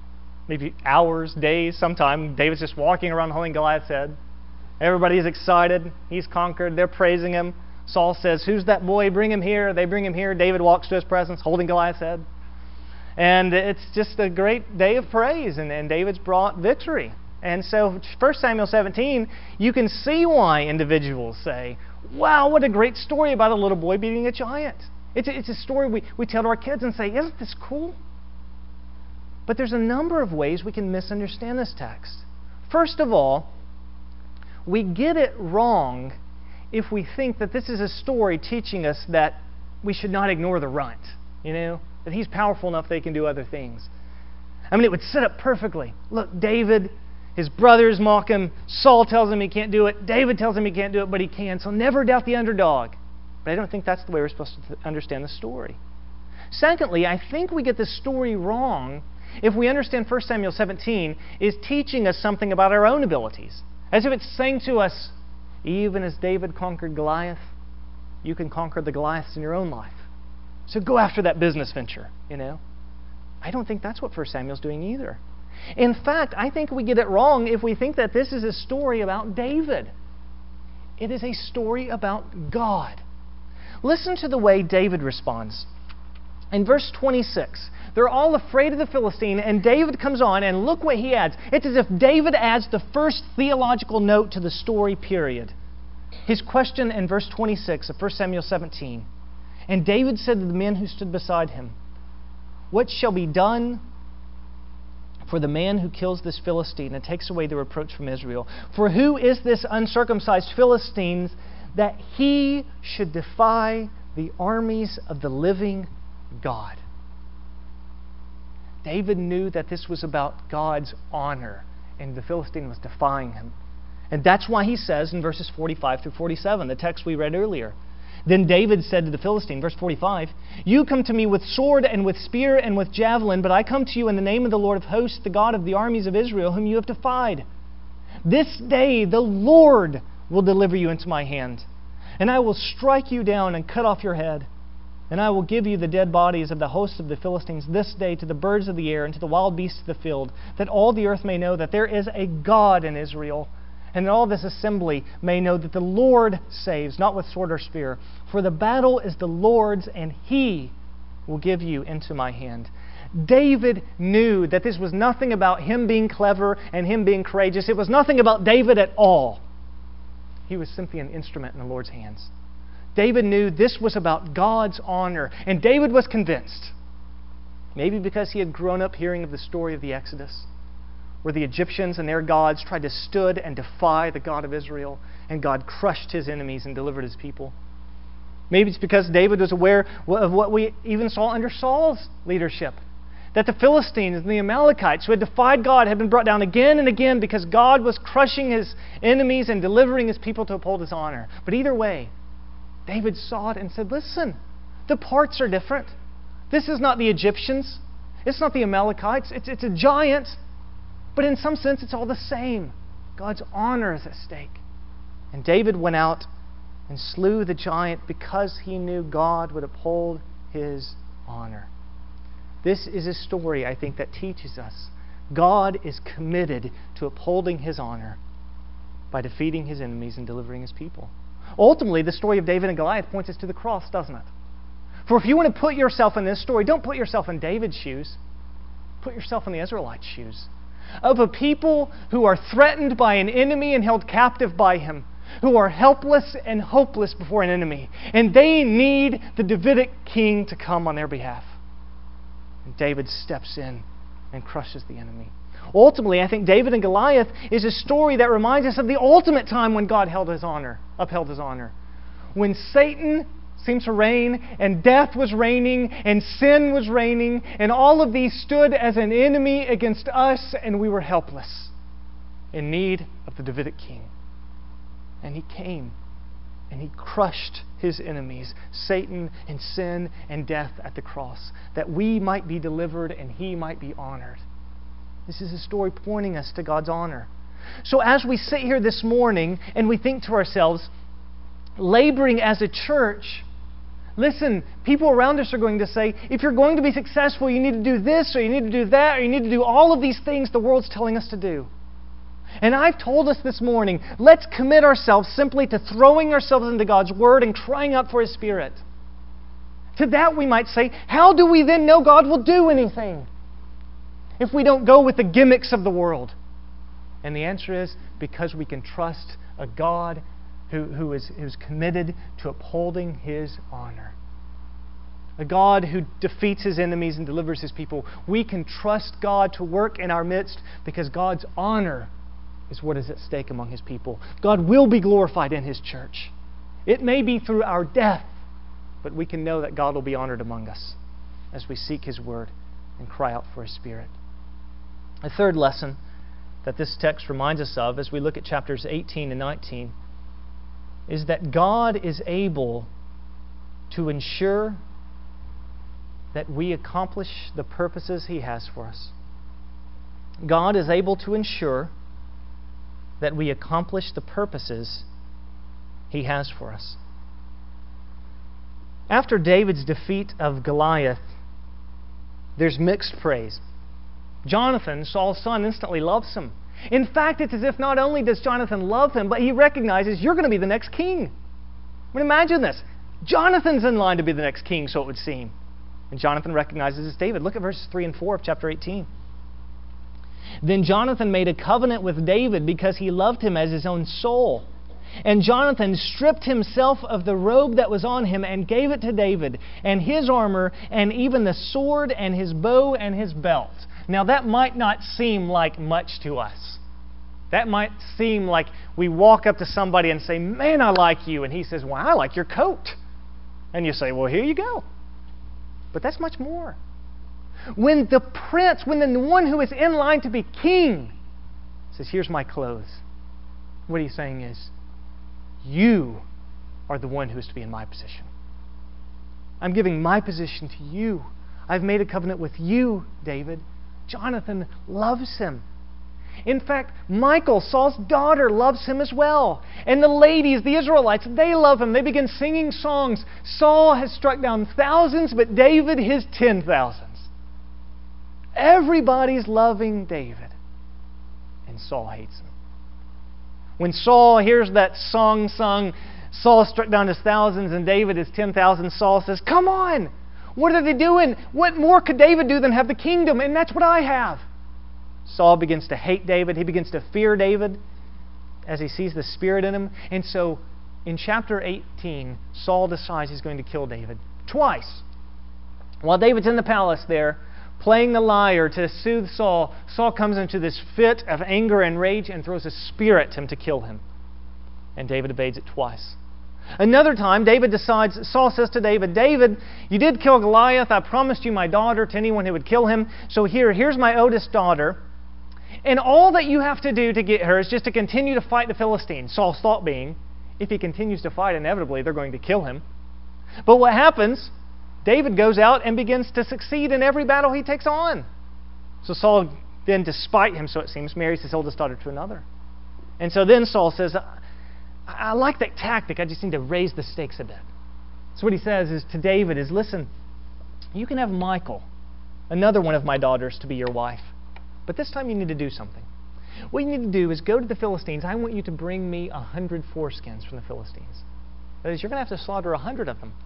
Speaker 2: maybe hours, days, sometime. David's just walking around holding Goliath's head. Everybody's excited. He's conquered. They're praising him. Saul says, "Who's that boy? Bring him here." They bring him here. David walks to his presence holding Goliath's head. And it's just a great day of praise, and David's brought victory. And so 1 Samuel 17, you can see why individuals say, "Wow, what a great story about a little boy beating a giant." It's a story we tell to our kids and say, "Isn't this cool?" But there's a number of ways we can misunderstand this text. First of all, we get it wrong if we think that this is a story teaching us that we should not ignore the runt, that he's powerful enough that he can do other things. I mean, it would set up perfectly. Look, David, his brothers mock him. Saul tells him he can't do it. David tells him he can't do it, but he can. So never doubt the underdog. But I don't think that's the way we're supposed to understand the story. Secondly, I think we get the story wrong if we understand 1 Samuel 17 is teaching us something about our own abilities. As if it's saying to us, even as David conquered Goliath, you can conquer the Goliaths in your own life. So go after that business venture, I don't think that's what 1 Samuel's doing either. In fact, I think we get it wrong if we think that this is a story about David. It is a story about God. Listen to the way David responds. In verse 26, they're all afraid of the Philistine, and David comes on, and look what he adds. It's as if David adds the first theological note to the story, period. His question in verse 26 of 1 Samuel 17, "And David said to the men who stood beside him, 'What shall be done for the man who kills this Philistine and takes away the reproach from Israel? For who is this uncircumcised Philistine that he should defy the armies of the living God?'" David knew that this was about God's honor, and the Philistine was defying him. And that's why he says in verses 45 through 47, the text we read earlier, "Then David said to the Philistine," verse 45, "You come to me with sword and with spear and with javelin, but I come to you in the name of the Lord of hosts, the God of the armies of Israel, whom you have defied. This day the Lord will deliver you into my hand, and I will strike you down and cut off your head. And I will give you the dead bodies of the hosts of the Philistines this day to the birds of the air and to the wild beasts of the field, that all the earth may know that there is a God in Israel, and that all this assembly may know that the Lord saves, not with sword or spear. For the battle is the Lord's, and He will give you into my hand." David knew that this was nothing about him being clever and him being courageous. It was nothing about David at all. He was simply an instrument in the Lord's hands. David knew this was about God's honor, and David was convinced. Maybe because he had grown up hearing of the story of the Exodus, where the Egyptians and their gods tried to stood and defy the God of Israel, and God crushed his enemies and delivered his people. Maybe it's because David was aware of what we even saw under Saul's leadership, that the Philistines and the Amalekites who had defied God had been brought down again and again because God was crushing his enemies and delivering his people to uphold his honor. But either way, David saw it and said, "Listen, the parts are different. This is not the Egyptians. It's not the Amalekites. It's a giant. But in some sense, it's all the same. God's honor is at stake." And David went out and slew the giant because he knew God would uphold his honor. This is a story, I think, that teaches us God is committed to upholding His honor by defeating His enemies and delivering His people. Ultimately, the story of David and Goliath points us to the cross, doesn't it? For if you want to put yourself in this story, don't put yourself in David's shoes. Put yourself in the Israelites' shoes. Of a people who are threatened by an enemy and held captive by him, who are helpless and hopeless before an enemy, and they need the Davidic king to come on their behalf. And David steps in and crushes the enemy. Ultimately, I think David and Goliath is a story that reminds us of the ultimate time when God upheld His honor. When Satan seemed to reign, and death was reigning, and sin was reigning, and all of these stood as an enemy against us, and we were helpless, in need of the Davidic king. And He came, and He crushed His enemies, Satan and sin and death at the cross, that we might be delivered and He might be honored. This is a story pointing us to God's honor. So as we sit here this morning and we think to ourselves, laboring as a church, Listen, people around us are going to say, if you're going to be successful, you need to do this, or you need to do that, or you need to do all of these things the world's telling us to do. And I've told us this morning, let's commit ourselves simply to throwing ourselves into God's Word and crying out for His Spirit. To that we might say, how do we then know God will do anything if we don't go with the gimmicks of the world? And the answer is, because we can trust a God who is committed to upholding His honor. A God who defeats His enemies and delivers His people. We can trust God to work in our midst because God's honor is what is at stake among His people. God will be glorified in His church. It may be through our death, but we can know that God will be honored among us as we seek His Word and cry out for His Spirit. A third lesson that this text reminds us of as we look at chapters 18 and 19 is that God is able to ensure that we accomplish the purposes He has for us. God is able to ensure that we accomplish the purposes He has for us. After David's defeat of Goliath, there's mixed praise. Jonathan, Saul's son, instantly loves him. In fact, it's as if not only does Jonathan love him, but he recognizes, you're going to be the next king. I mean, imagine this. Jonathan's in line to be the next king, so it would seem. And Jonathan recognizes it's David. Look at verses 3 and 4 of chapter 18. Then Jonathan made a covenant with David because he loved him as his own soul. And Jonathan stripped himself of the robe that was on him and gave it to David, and his armor, and even the sword, and his bow, and his belt. Now that might not seem like much to us. That might seem like we walk up to somebody and say, man, I like you. And he says, well, I like your coat. And you say, well, here you go. But that's much more. When the prince, when the one who is in line to be king says, here's my clothes, what he's saying is, you are the one who is to be in my position. I'm giving my position to you. I've made a covenant with you, David. Jonathan loves him. In fact, Michal, Saul's daughter, loves him as well. And the ladies, the Israelites, they love him. They begin singing songs. Saul has struck down thousands, but David his 10,000s. Everybody's loving David. And Saul hates him. When Saul hears that song sung, Saul struck down his thousands and David his 10,000, Saul says, come on! What are they doing? What more could David do than have the kingdom? And that's what I have. Saul begins to hate David. He begins to fear David as he sees the Spirit in him. And so in chapter 18, Saul decides he's going to kill David twice. While David's in the palace there, playing the lyre to soothe Saul, Saul comes into this fit of anger and rage and throws a spear at him to kill him. And David evades it twice. Another time, Saul says to David, David, you did kill Goliath. I promised you my daughter to anyone who would kill him. So here's my oldest daughter. And all that you have to do to get her is just to continue to fight the Philistines. Saul's thought being, if he continues to fight, inevitably they're going to kill him. But what happens? David goes out and begins to succeed in every battle he takes on. So Saul then, to spite him, so it seems, marries his oldest daughter to another. And so then Saul says, I like that tactic, I just need to raise the stakes a bit. So what he says is to David is, listen, you can have Michal, another one of my daughters, to be your wife. But this time you need to do something. What you need to do is go to the Philistines. I want you to bring me 100 foreskins from the Philistines. That is, you're going to have to slaughter 100 of them.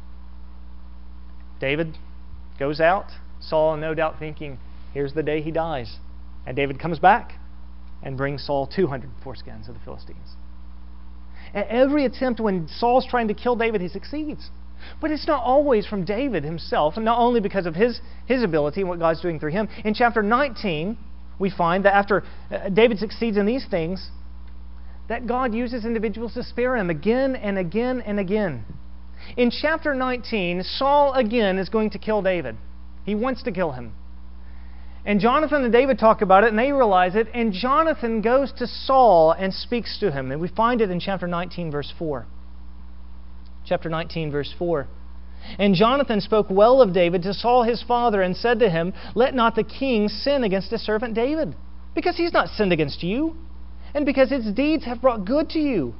Speaker 2: David goes out, Saul no doubt thinking, here's the day he dies. And David comes back and brings Saul 200 foreskins of the Philistines. At every attempt when Saul's trying to kill David, he succeeds. But it's not always from David himself, and not only because of his ability and what God's doing through him. In chapter 19, we find that after David succeeds in these things, that God uses individuals to spare him again and again and again. In chapter 19, Saul again is going to kill David. He wants to kill him. And Jonathan and David talk about it, and they realize it, and Jonathan goes to Saul and speaks to him. And we find it in chapter 19, verse 4. Chapter 19, verse 4. And Jonathan spoke well of David to Saul his father, and said to him, let not the king sin against his servant David, because he's not sinned against you, and because his deeds have brought good to you.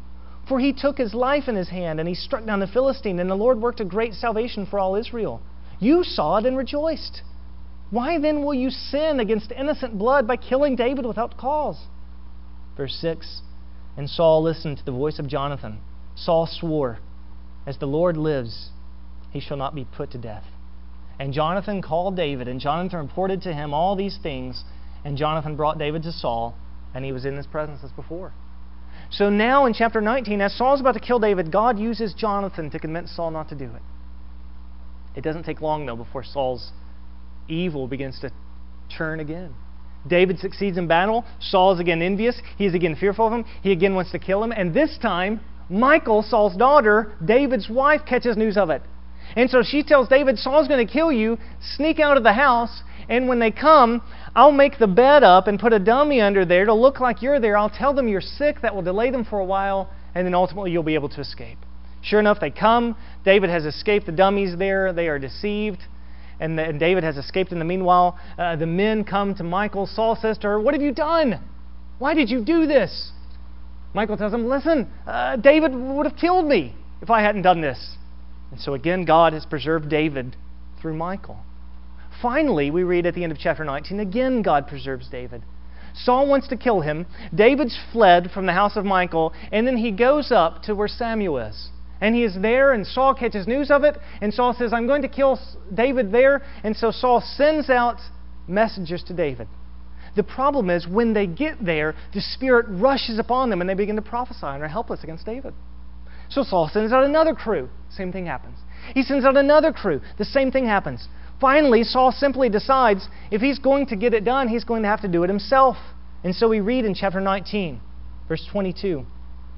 Speaker 1: For he took his life in his hand, and he struck down the Philistine, and the Lord worked a great salvation for all Israel. You saw it and rejoiced. Why then will you sin against innocent blood by killing David without cause?" Verse 6, "And Saul listened to the voice of Jonathan. Saul swore, 'As the Lord lives, he shall not be put to death.' And Jonathan called David, and Jonathan reported to him all these things. And Jonathan brought David to Saul, and he was in his presence as before." So now in chapter 19, as Saul's about to kill David, God uses Jonathan to convince Saul not to do it. It doesn't take long, though, before Saul's evil begins to turn again. David succeeds in battle. Saul is again envious. He is again fearful of him. He again wants to kill him. And this time, Michal, Saul's daughter, David's wife, catches news of it. And so she tells David, "Saul's going to kill you. Sneak out of the house. And when they come, I'll make the bed up and put a dummy under there to look like you're there. I'll tell them you're sick. That will delay them for a while. And then ultimately you'll be able to escape." Sure enough, they come. David has escaped. The dummy's there. They are deceived. And David has escaped in the meanwhile. The men come to Michal. Saul says to her, "What have you done? Why did you do this?" Michal tells him, "Listen, David would have killed me if I hadn't done this." And so again, God has preserved David through Michal. Finally, we read at the end of chapter 19, again God preserves David. Saul wants to kill him. David's fled from the house of Michal, and then he goes up to where Samuel is. And he is there, and Saul catches news of it, and Saul says, "I'm going to kill David there." And so Saul sends out messengers to David. The problem is, when they get there, the Spirit rushes upon them, and they begin to prophesy and are helpless against David. So Saul sends out another crew. Same thing happens. He sends out another crew. The same thing happens. Finally, Saul simply decides if he's going to get it done, he's going to have to do it himself. And so we read in chapter 19, verse 22.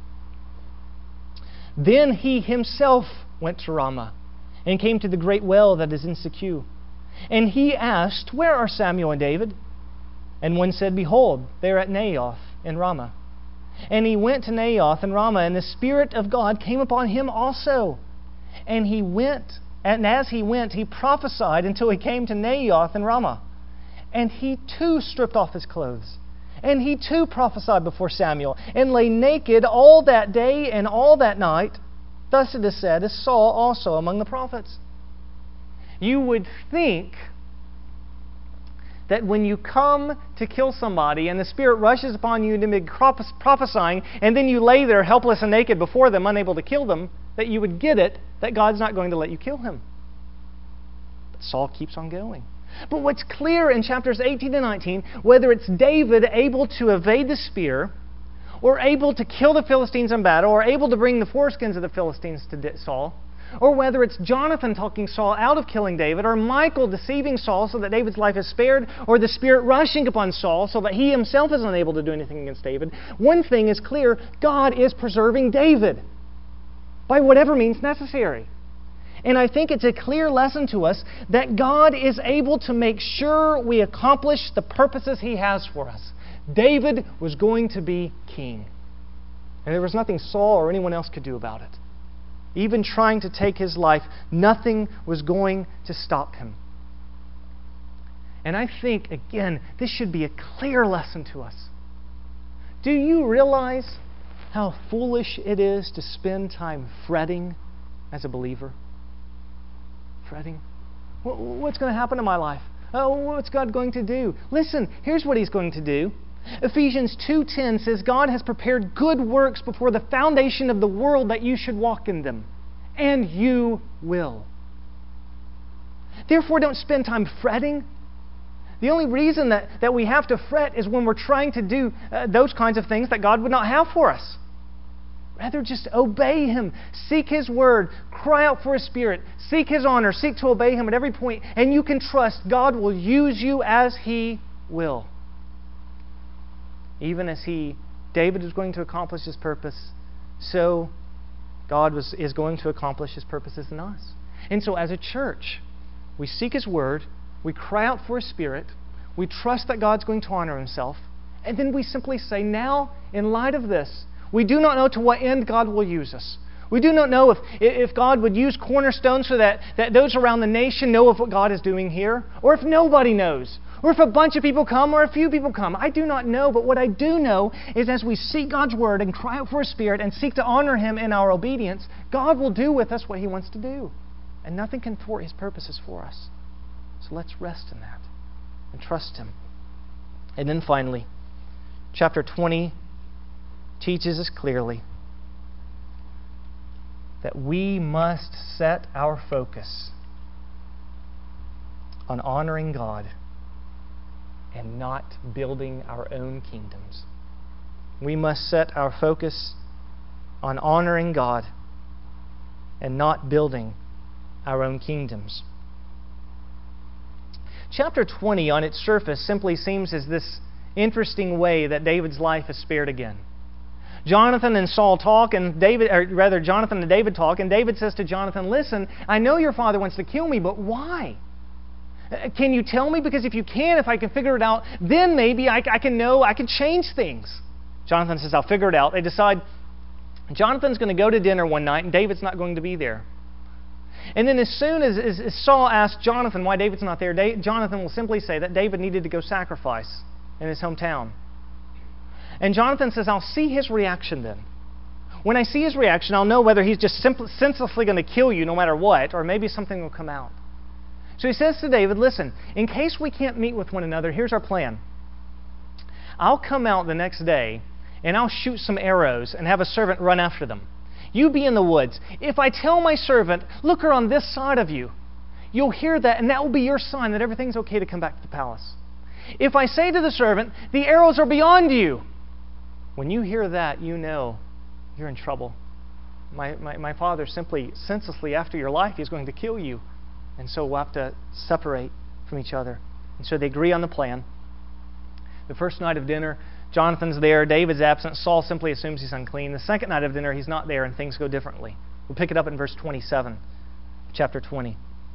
Speaker 1: "Then he himself went to Ramah and came to the great well that is in Secu. And he asked, 'Where are Samuel and David?' And one said, 'Behold, they are at Naioth in Ramah.' And he went to Naioth in Ramah, and the Spirit of God came upon him also. And he went, and as he went, he prophesied until he came to Naioth in Ramah. And he too stripped off his clothes. And he too prophesied before Samuel, and lay naked all that day and all that night. Thus it is said, is Saul also among the prophets." You would think that when you come to kill somebody and the Spirit rushes upon you to be prophesying, and then you lay there helpless and naked before them, unable to kill them, that you would get it, that God's not going to let you kill him. But Saul keeps on going. But what's clear in chapters 18 and 19, whether it's David able to evade the spear, or able to kill the Philistines in battle, or able to bring the foreskins of the Philistines to Saul, or whether it's Jonathan talking Saul out of killing David, or Michal deceiving Saul so that David's life is spared, or the Spirit rushing upon Saul so that he himself is unable to do anything against David, one thing is clear: God is preserving David by whatever means necessary. And I think it's a clear lesson to us that God is able to make sure we accomplish the purposes He has for us. David was going to be king. And there was nothing Saul or anyone else could do about it. Even trying to take his life, nothing was going to stop him. And I think, again, this should be a clear lesson to us. Do you realize how foolish it is to spend time fretting as a believer? Fretting. What's going to happen to my life? What's God going to do? Listen, here's what He's going to do. Ephesians 2:10 says, God has prepared good works before the foundation of the world that you should walk in them. And you will. Therefore, don't spend time fretting. The only reason that we have to fret is when we're trying to do those kinds of things that God would not have for us. Rather, just obey Him. Seek His Word. Cry out for His Spirit. Seek His honor. Seek to obey Him at every point. And you can trust God will use you as He will. Even as David is going to accomplish his purpose, so God is going to accomplish His purposes in us. And so as a church, we seek His Word, we cry out for His Spirit, we trust that God's going to honor Himself, and then we simply say, now, in light of this, we do not know to what end God will use us. We do not know if God would use Cornerstone so that those around the nation know of what God is doing here, or if nobody knows. or if a bunch of people come or a few people come. I do not know, but what I do know is as we seek God's Word and cry out for His Spirit and seek to honor Him in our obedience, God will do with us what He wants to do. And nothing can thwart His purposes for us. So let's rest in that and trust Him. And then finally, chapter 20 teaches us clearly that we must set our focus on honoring God and not building our own kingdoms. We must set our focus on honoring God and not building our own kingdoms. Chapter 20 on its surface simply seems as this interesting way that David's life is spared again. Jonathan and Saul talk, and Jonathan and David talk, and David says to Jonathan, listen, I know your father wants to kill me, but why? Can you tell me? Because if you can, if I can figure it out, then maybe I can change things. Jonathan says, I'll figure it out. They decide Jonathan's going to go to dinner one night, and David's not going to be there. And then as soon as Saul asks Jonathan why David's not there, Jonathan will simply say that David needed to go sacrifice in his hometown. And Jonathan says, I'll see his reaction then. When I see his reaction, I'll know whether he's just senselessly going to kill you no matter what, or maybe something will come out. So he says to David, listen, in case we can't meet with one another, here's our plan. I'll come out the next day, and I'll shoot some arrows and have a servant run after them. You be in the woods. If I tell my servant, look, her on this side of you, you'll hear that, and that will be your sign that everything's okay to come back to the palace. If I say to the servant, the arrows are beyond you, when you hear that, you know you're in trouble. My father simply, senselessly, after your life, he's going to kill you. And so we'll have to separate from each other. And so they agree on the plan. The first night of dinner, Jonathan's there, David's absent, Saul simply assumes he's unclean. The second night of dinner, he's not there, and things go differently. We'll pick it up in verse 27, chapter 20.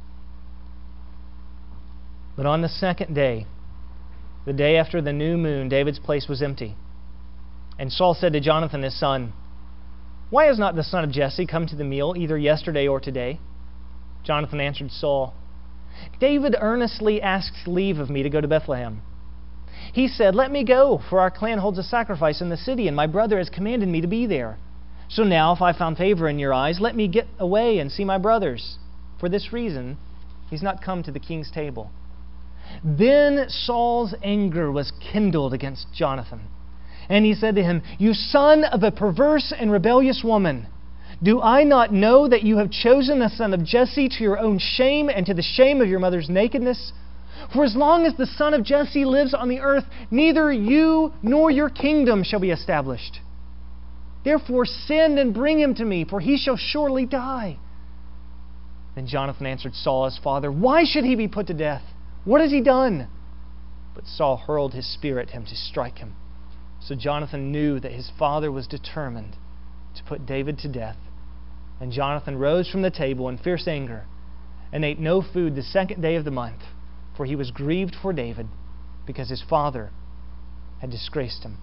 Speaker 1: But on the second day, the day after the new moon, David's place was empty. And Saul said to Jonathan his son, why has not the son of Jesse come to the meal either yesterday or today? Jonathan answered Saul, David earnestly asked leave of me to go to Bethlehem. He said, let me go, for our clan holds a sacrifice in the city, and my brother has commanded me to be there. So now, if I found favor in your eyes, let me get away and see my brothers. For this reason, he's not come to the king's table. Then Saul's anger was kindled against Jonathan. And he said to him, you son of a perverse and rebellious woman, do I not know that you have chosen the son of Jesse to your own shame and to the shame of your mother's nakedness? For as long as the son of Jesse lives on the earth, neither you nor your kingdom shall be established. Therefore send and bring him to me, for he shall surely die. Then Jonathan answered Saul his father, why should he be put to death? What has he done? But Saul hurled his spear at him to strike him. So Jonathan knew that his father was determined to put David to death. And Jonathan rose from the table in fierce anger and ate no food the second day of the month, for he was grieved for David because his father had disgraced him.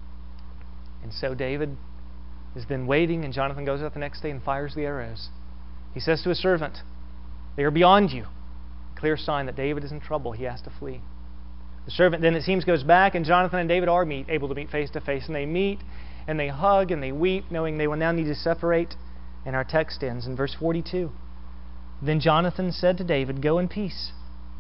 Speaker 1: And so David is then waiting, and Jonathan goes out the next day and fires the arrows. He says to his servant, they are beyond you. Clear sign that David is in trouble. He has to flee. The servant then, it seems, goes back, and Jonathan and David are able to meet face to face, and they meet and they hug and they weep, knowing they will now need to separate. And our text ends in verse 42. Then Jonathan said to David, go in peace,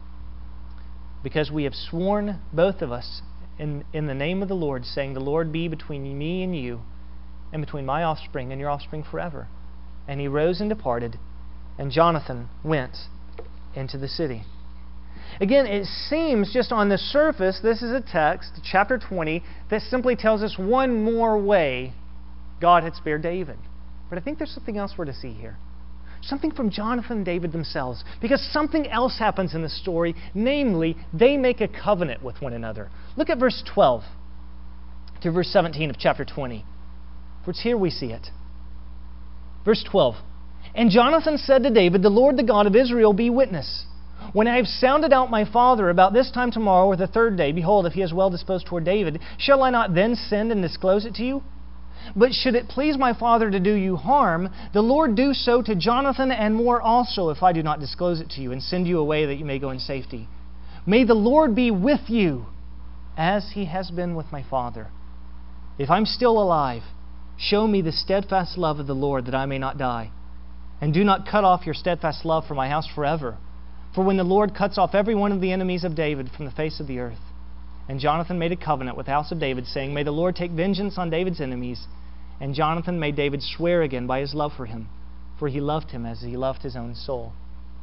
Speaker 1: because we have sworn both of us in the name of the Lord, saying, the Lord be between me and you, and between my offspring and your offspring forever. And he rose and departed, and Jonathan went into the city. Again, it seems just on the surface, this is a text, chapter 20, that simply tells us one more way God had spared David. But I think there's something else we're to see here. Something from Jonathan and David themselves. Because something else happens in the story. Namely, they make a covenant with one another. Look at verse 12 to verse 17 of chapter 20. For it's here we see it. Verse 12. And Jonathan said to David, the Lord, the God of Israel, be witness. When I have sounded out my father about this time tomorrow or the third day, behold, if he is well disposed toward David, shall I not then send and disclose it to you? But should it please my father to do you harm, the Lord do so to Jonathan and more also, if I do not disclose it to you and send you away that you may go in safety. May the Lord be with you, as He has been with my father. If I'm still alive, show me the steadfast love of the Lord, that I may not die. And do not cut off your steadfast love from my house forever. For when the Lord cuts off every one of the enemies of David from the face of the earth." And Jonathan made a covenant with the house of David, saying, "May the Lord take vengeance on David's enemies." And Jonathan made David swear again by his love for him, for he loved him as he loved his own soul.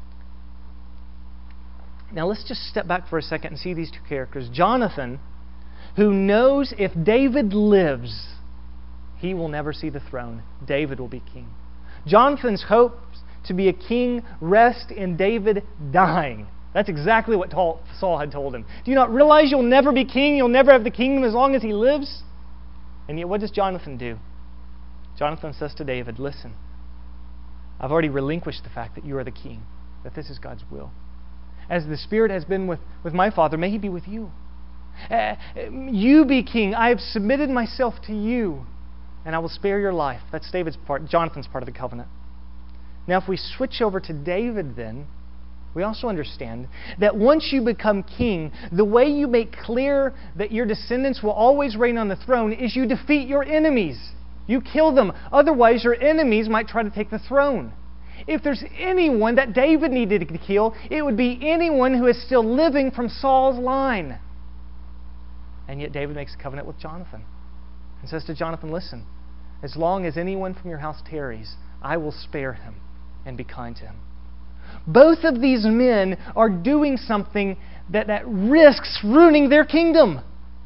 Speaker 1: Now let's just step back for a second and see these two characters. Jonathan, who knows if David lives, he will never see the throne. David will be king. Jonathan's hopes to be a king rest in David dying. That's exactly what Saul had told him. Do you not realize you'll never be king? You'll never have the kingdom as long as he lives? And yet what does Jonathan do? Jonathan says to David, "Listen, I've already relinquished the fact that you are the king, that this is God's will. As the Spirit has been with my father, may He be with you. You be king. I have submitted myself to you, and I will spare your life." That's Jonathan's part of the covenant. Now, if we switch over to David then, we also understand that once you become king, the way you make clear that your descendants will always reign on the throne is you defeat your enemies. You kill them. Otherwise, your enemies might try to take the throne. If there's anyone that David needed to kill, it would be anyone who is still living from Saul's line. And yet David makes a covenant with Jonathan and says to Jonathan, "Listen, as long as anyone from your house tarries, I will spare him and be kind to him." Both of these men are doing something that risks ruining their kingdom.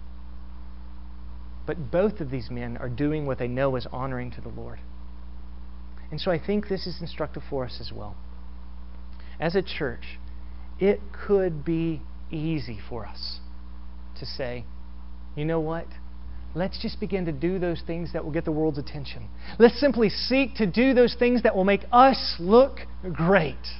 Speaker 1: But both of these men are doing what they know is honoring to the Lord. And so I think this is instructive for us as well. As a church, it could be easy for us to say, "You know what? Let's just begin to do those things that will get the world's attention. Let's simply seek to do those things that will make us look great."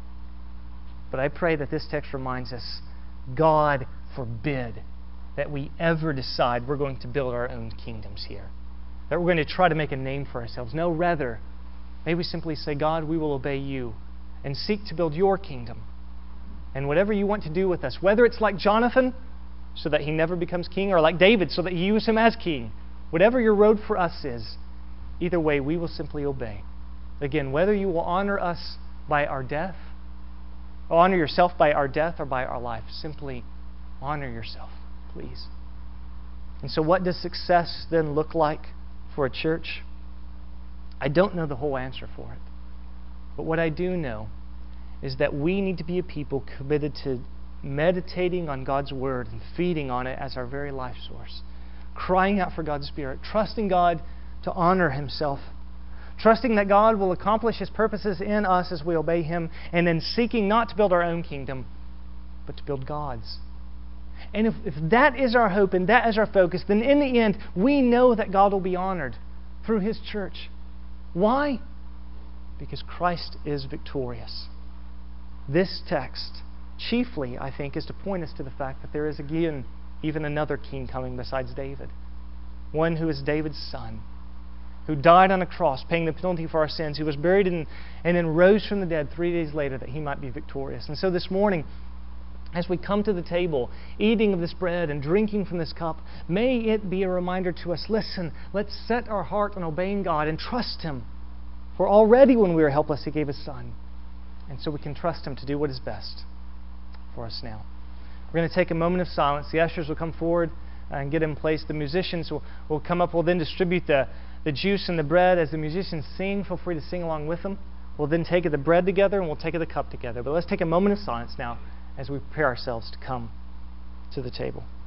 Speaker 1: But I pray that this text reminds us, God forbid that we ever decide we're going to build our own kingdoms here, that we're going to try to make a name for ourselves. No, rather, may we simply say, "God, we will obey you and seek to build your kingdom. And whatever you want to do with us, whether it's like Jonathan, so that he never becomes king, or like David, so that you use him as king, whatever your road for us is, either way, we will simply obey." Again, whether you will honor us by our death, or honor yourself by our death or by our life, simply honor yourself, please. And so what does success then look like for a church? I don't know the whole answer for it. But what I do know is that we need to be a people committed to meditating on God's Word and feeding on it as our very life source, crying out for God's Spirit, trusting God to honor Himself, trusting that God will accomplish His purposes in us as we obey Him, and then seeking not to build our own kingdom, but to build God's. And if that is our hope and that is our focus, then in the end, we know that God will be honored through His church. Why? Because Christ is victorious. This text, chiefly, I think, is to point us to the fact that there is again even another king coming besides David. One who is David's son, who died on a cross, paying the penalty for our sins, who was buried and then rose from the dead 3 days later that He might be victorious. And so this morning, as we come to the table, eating of this bread and drinking from this cup, may it be a reminder to us, listen, let's set our heart on obeying God and trust Him. For already when we were helpless, He gave His Son. And so we can trust Him to do what is best for us now. We're going to take a moment of silence. The ushers will come forward and get in place. The musicians will come up. We'll then distribute the juice and the bread. As the musicians sing, feel free to sing along with them. We'll then take the bread together and we'll take the cup together. But let's take a moment of silence now as we prepare ourselves to come to the table.